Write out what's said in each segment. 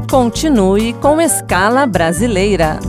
Continue com Escala Brasileira.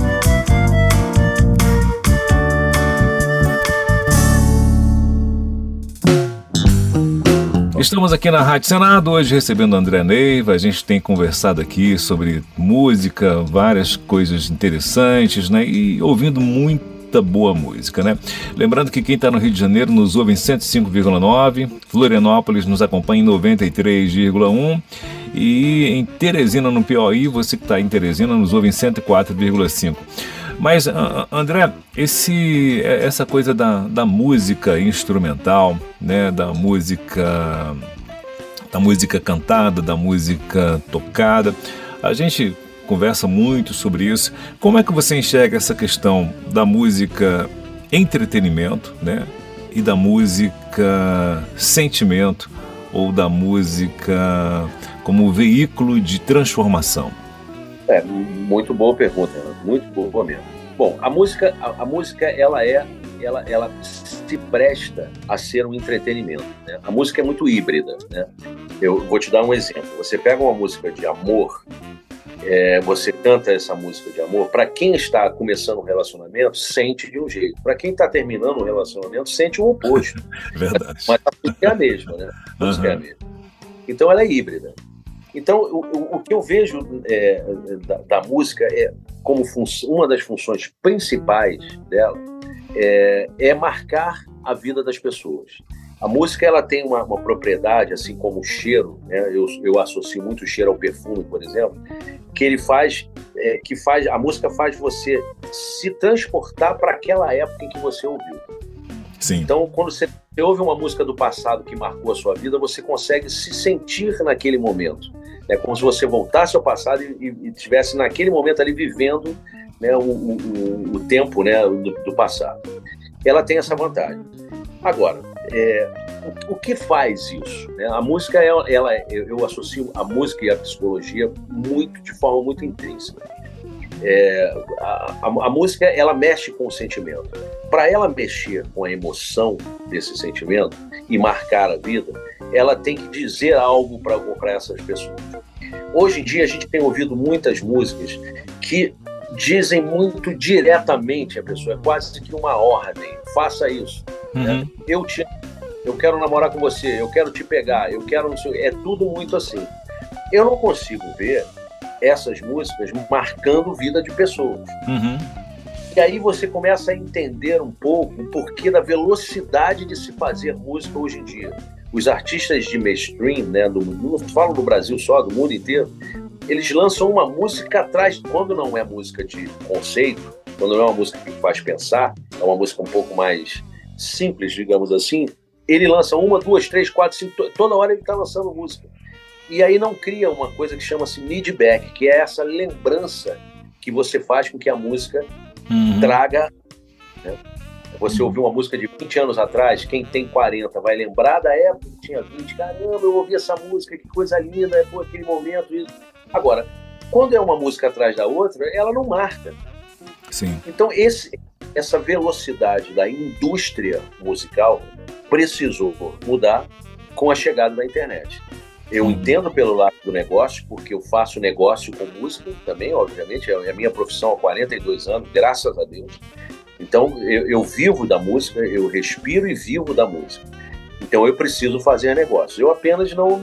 Estamos aqui na Rádio Senado, hoje recebendo André Neiva. A gente tem conversado aqui sobre música, várias coisas interessantes, né? E ouvindo muita boa música, né? Lembrando que quem está no Rio de Janeiro nos ouve em 105,9, Florianópolis nos acompanha em 93,1 e em Teresina, no Piauí, você que está em Teresina nos ouve em 104,5. Mas, André, essa coisa da música instrumental, né, da música cantada, da música tocada, a gente conversa muito sobre isso. Como é que você enxerga essa questão da música entretenimento, né, e da música sentimento, ou da música como veículo de transformação? Muito boa pergunta, muito boa mesmo. Bom, a música ela se presta a ser um entretenimento, né? A música é muito híbrida, né? Eu vou te dar um exemplo. Você pega uma música de amor, você canta essa música de amor, para quem está começando um relacionamento, sente de um jeito. Para quem está terminando um relacionamento, sente o oposto. Verdade. Mas a música é a mesma, né? A música é a mesma. Então ela é híbrida. Então, o que eu vejo da música como uma das funções principais dela é marcar a vida das pessoas. A música ela tem uma propriedade, assim como o cheiro, né? Eu associo muito o cheiro ao perfume, por exemplo, que ele a música faz você se transportar para aquela época em que você ouviu. Sim. Então, quando você ouve uma música do passado que marcou a sua vida, você consegue se sentir naquele momento. É como se você voltasse ao passado e estivesse naquele momento ali vivendo, né, o tempo, né, do passado. Ela tem essa vantagem. Agora, o que faz isso? Né? A música, eu associo a música e a psicologia de forma muito intrínseca. A música, ela mexe com o sentimento. Para ela mexer com a emoção desse sentimento e marcar a vida, ela tem que dizer algo para essas pessoas. Hoje em dia a gente tem ouvido muitas músicas que dizem muito diretamente a pessoa, é quase que uma ordem: faça isso, né? Eu quero namorar com você, eu quero te pegar, é tudo muito assim. Eu não consigo ver essas músicas marcando a vida de pessoas. E aí você começa a entender um pouco o porquê da velocidade de se fazer música hoje em dia. Os artistas de mainstream, né, não falo do Brasil só, do mundo inteiro, eles lançam uma música atrás, quando não é música de conceito, quando não é uma música que faz pensar, é uma música um pouco mais simples, digamos assim, ele lança 1, 2, 3, 4, 5, toda hora ele está lançando música. E aí não cria uma coisa que chama-se mid-back, que é essa lembrança que você faz com que a música traga, né? Você ouviu uma música de 20 anos atrás, quem tem 40 vai lembrar da época que tinha 20. Caramba, eu ouvi essa música, que coisa linda, foi aquele momento. Isso. Agora, quando é uma música atrás da outra, ela não marca. Sim. Então, essa velocidade da indústria musical precisou mudar com a chegada da internet. Eu entendo pelo lado do negócio, porque eu faço negócio com música também, obviamente, é a minha profissão há 42 anos, graças a Deus. Então, eu vivo da música, eu respiro e vivo da música. Então, eu preciso fazer negócio. Eu apenas não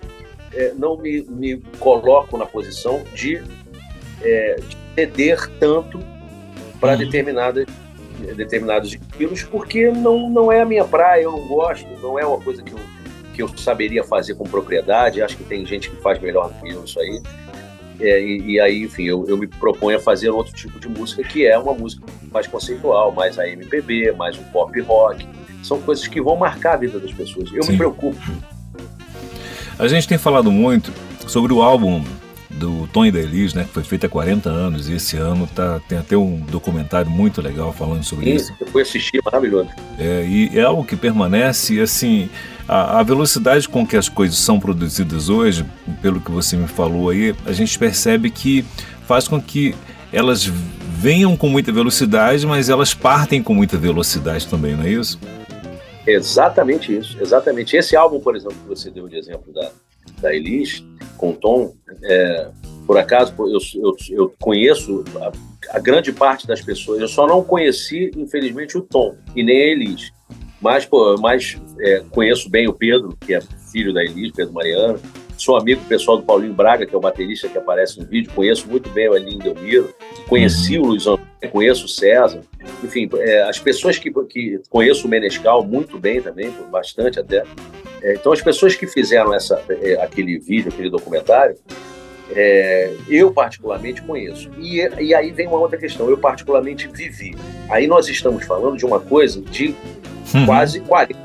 me coloco na posição de ceder tanto para determinados estilos, porque não é a minha praia, eu não gosto, não é uma coisa que eu saberia fazer com propriedade. Acho que tem gente que faz melhor do que eu isso aí. E aí, enfim, eu me proponho a fazer outro tipo de música, que é uma música mais conceitual, mais a MPB, mais um pop rock. São coisas que vão marcar a vida das pessoas. Eu me preocupo. A gente tem falado muito sobre o álbum do Tom e da Elis, né, que foi feito há 40 anos, e esse ano tem até um documentário muito legal falando sobre isso. Eu fui assistir, maravilhoso. E é algo que permanece, assim, a velocidade com que as coisas são produzidas hoje, pelo que você me falou aí, a gente percebe que faz com que elas venham com muita velocidade, mas elas partem com muita velocidade também, não é isso? Exatamente isso, exatamente. Esse álbum, por exemplo, que você deu de exemplo da Elis, com o Tom, Por acaso, eu conheço a grande parte das pessoas. Eu só não conheci, infelizmente, o Tom e nem a Elis. Mas conheço bem o Pedro, que é filho da Elis, Pedro Mariano. Sou amigo pessoal do Paulinho Braga, que é o baterista que aparece no vídeo. Conheço muito bem o Elinho Delmiro. Conheci o Luiz Antônio, conheço o César. Enfim, as pessoas que conheço o Menescal muito bem também, bastante até. Então, as pessoas que fizeram aquele vídeo, aquele documentário, eu particularmente conheço. E aí vem uma outra questão. Eu particularmente vivi. Aí nós estamos falando de uma coisa de quase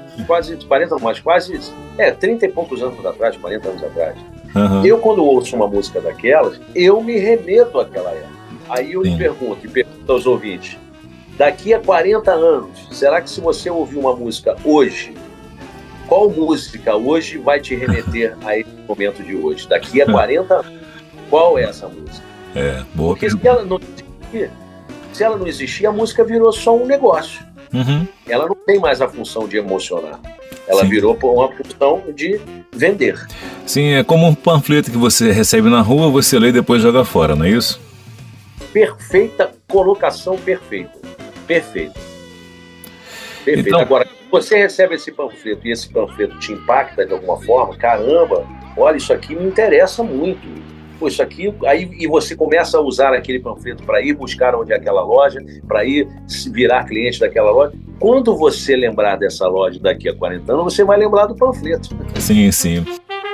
30 e poucos anos atrás, 40 anos atrás. Eu, quando ouço uma música daquelas, eu me remeto àquela época. Aí eu lhe pergunto, e pergunto aos ouvintes, daqui a 40 anos, será que se você ouvir uma música hoje, qual música hoje vai te remeter a esse momento de hoje? Daqui a 40 anos, qual é essa música? Boa. Porque se ela não existir, a música virou só um negócio. Ela não tem mais a função de emocionar. Ela virou uma função de vender. Sim, é como um panfleto que você recebe na rua, você lê e depois joga fora, não é isso? Perfeita colocação, perfeita. Então, agora, você recebe esse panfleto e esse panfleto te impacta de alguma forma, caramba, olha, isso aqui me interessa muito. Pô, isso aqui, aí, e você começa a usar aquele panfleto para ir buscar onde é aquela loja, para ir virar cliente daquela loja. Quando você lembrar dessa loja daqui a 40 anos, você vai lembrar do panfleto. Sim, sim.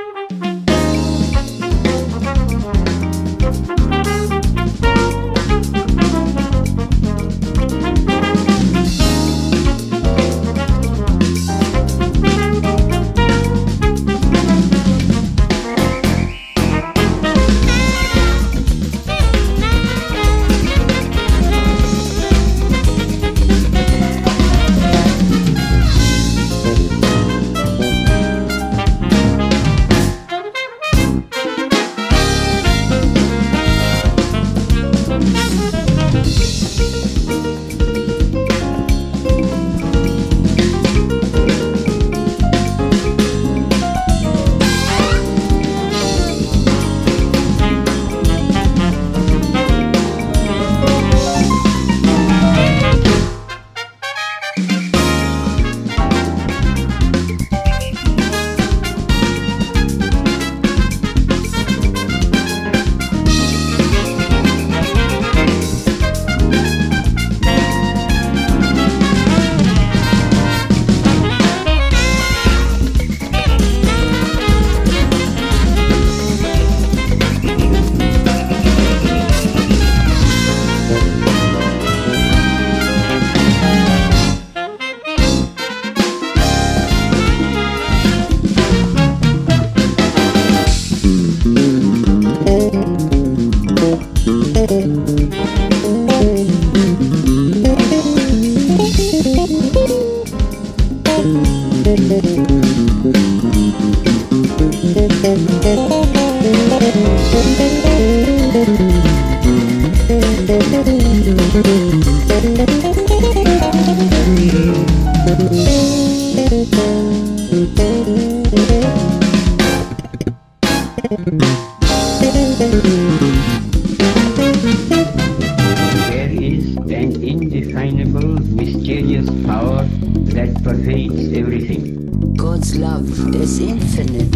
There is an indefinable, mysterious power that pervades everything. God's love is infinite.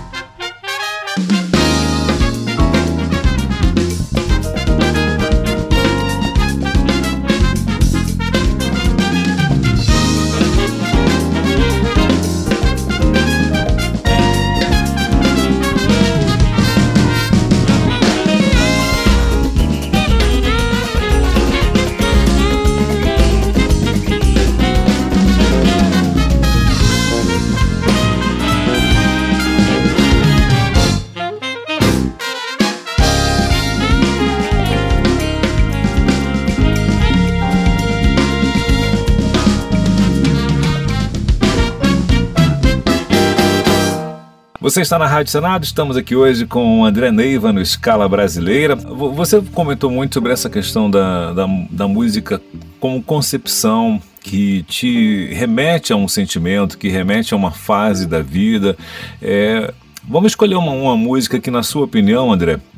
Você está na Rádio Senado, estamos aqui hoje com o André Neiva no Escala Brasileira. Você comentou muito sobre essa questão da música como concepção que te remete a um sentimento, que remete a uma fase da vida. Vamos escolher uma música que, na sua opinião, André,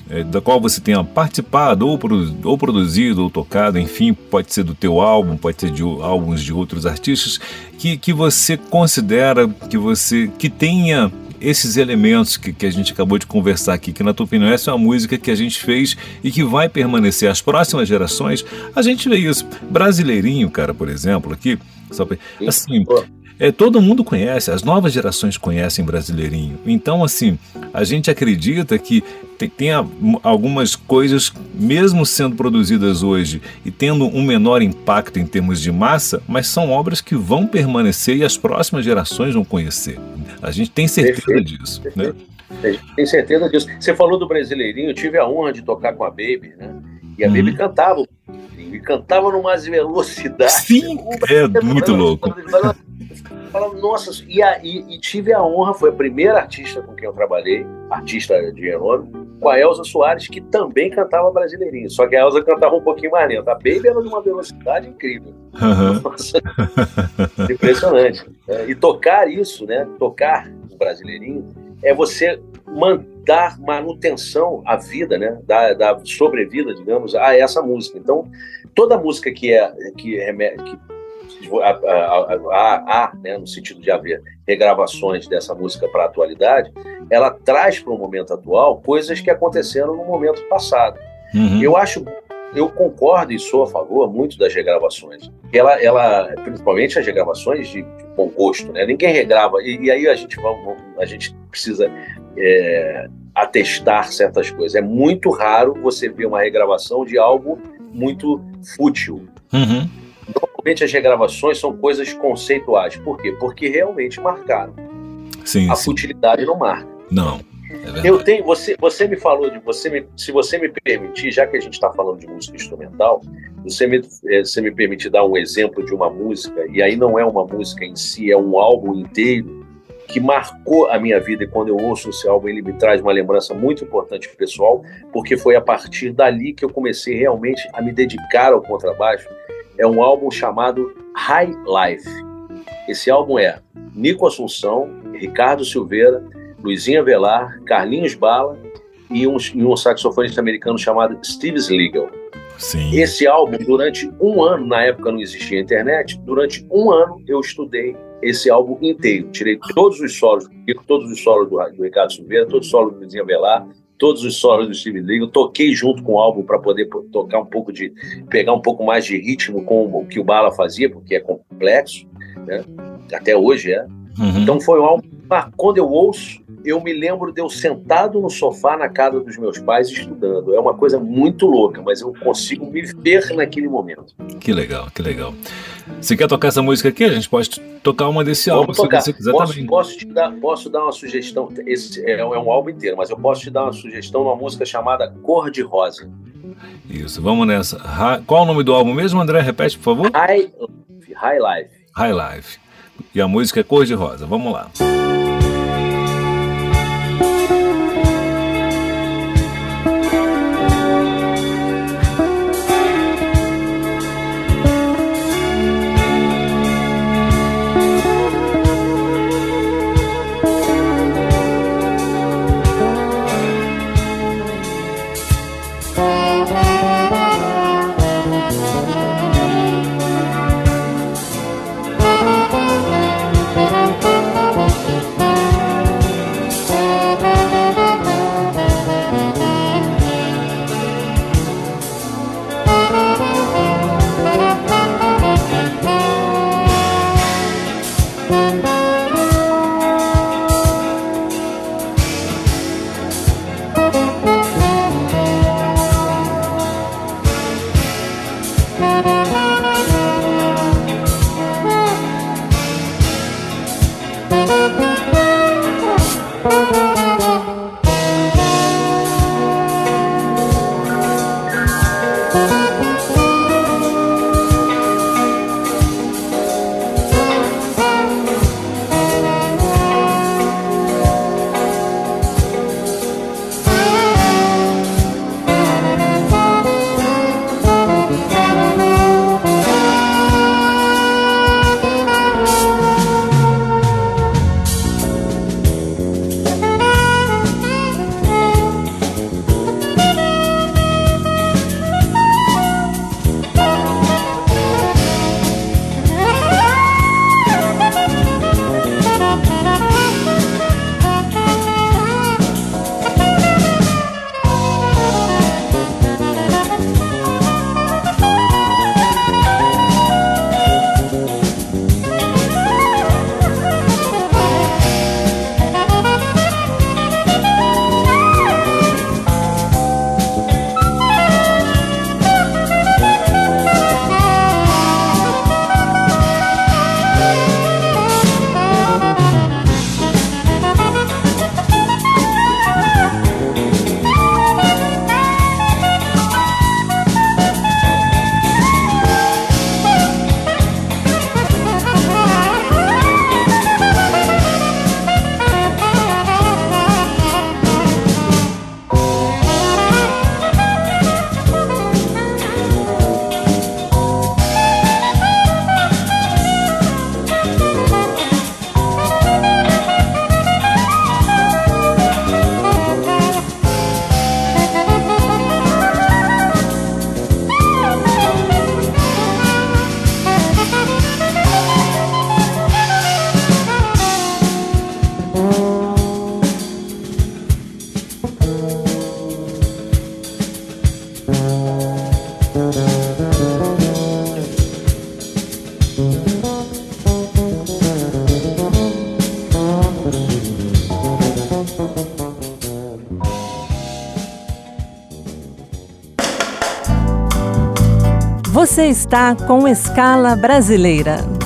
da qual você tenha participado, ou produzido, ou tocado, enfim, pode ser do teu álbum, pode ser de álbuns de outros artistas, que você considera que tenha esses elementos que a gente acabou de conversar aqui, que na tua opinião essa é uma música que a gente fez e que vai permanecer às próximas gerações. A gente vê isso. Brasileirinho, cara, por exemplo, aqui, assim, todo mundo conhece, as novas gerações conhecem Brasileirinho. Então, assim, a gente acredita que tem algumas coisas, mesmo sendo produzidas hoje e tendo um menor impacto em termos de massa, mas são obras que vão permanecer e as próximas gerações vão conhecer. A gente tem certeza disso, né? Tem certeza disso. Você falou do Brasileirinho, eu tive a honra de tocar com a Baby, né? E a Baby cantava, e cantava numa velocidade. Sim, muito louco. Nossa, e tive a honra, foi a primeira artista com quem eu trabalhei, artista de renome, com a Elza Soares, que também cantava Brasileirinho, só que a Elza cantava um pouquinho mais lento. A Baby era de uma velocidade incrível. Nossa, impressionante. E tocar isso, né? Tocar o Brasileirinho é você dar manutenção à vida, né? Da sobrevida, digamos, a essa música. Então, toda música que né, no sentido de haver regravações dessa música para a atualidade, ela traz para o momento atual coisas que aconteceram no momento passado. Eu concordo e sou a favor muito das regravações. Ela principalmente as regravações de bom gosto, né? Ninguém regrava, e aí a gente precisa atestar certas coisas. É muito raro você ver uma regravação de algo muito fútil. Normalmente as regravações são coisas conceituais. Por quê? Porque realmente marcaram. Sim, futilidade não marca. Não, é verdade. Você me falou se você me permitir, já que a gente está falando de música instrumental, você me permitir dar um exemplo de uma música, e aí não é uma música em si, é um álbum inteiro que marcou a minha vida, e quando eu ouço esse álbum ele me traz uma lembrança muito importante pessoal, porque foi a partir dali que eu comecei realmente a me dedicar ao contrabaixo. É um álbum chamado High Life. Esse álbum é Nico Assunção, Ricardo Silveira, Luizinho Avelar, Carlinhos Bala e um saxofonista americano chamado Steve Sligo. Sim. Esse álbum, durante um ano, na época não existia internet, durante um ano eu estudei esse álbum inteiro. Tirei todos os solos do Ricardo Silveira, todos os solos do Luizinho Avelar, todos os solos do Steve Sligo, toquei junto com o álbum para poder tocar pegar um pouco mais de ritmo com o que o Bala fazia, porque é complexo, né? Até hoje é. Então foi um álbum, quando eu ouço, eu me lembro de eu sentado no sofá na casa dos meus pais estudando. É uma coisa muito louca, mas eu consigo me ver naquele momento. Que legal, que legal. Você quer tocar essa música aqui? A gente pode tocar uma desse álbum, se você quiser também. Posso dar uma sugestão. Esse é um álbum inteiro, mas eu posso te dar uma sugestão numa música chamada Cor de Rosa. Isso, vamos nessa. Qual é o nome do álbum mesmo, André? Repete, por favor. High Life. High Life. E a música é Cor de Rosa. Vamos lá. Você está com Escala Brasileira.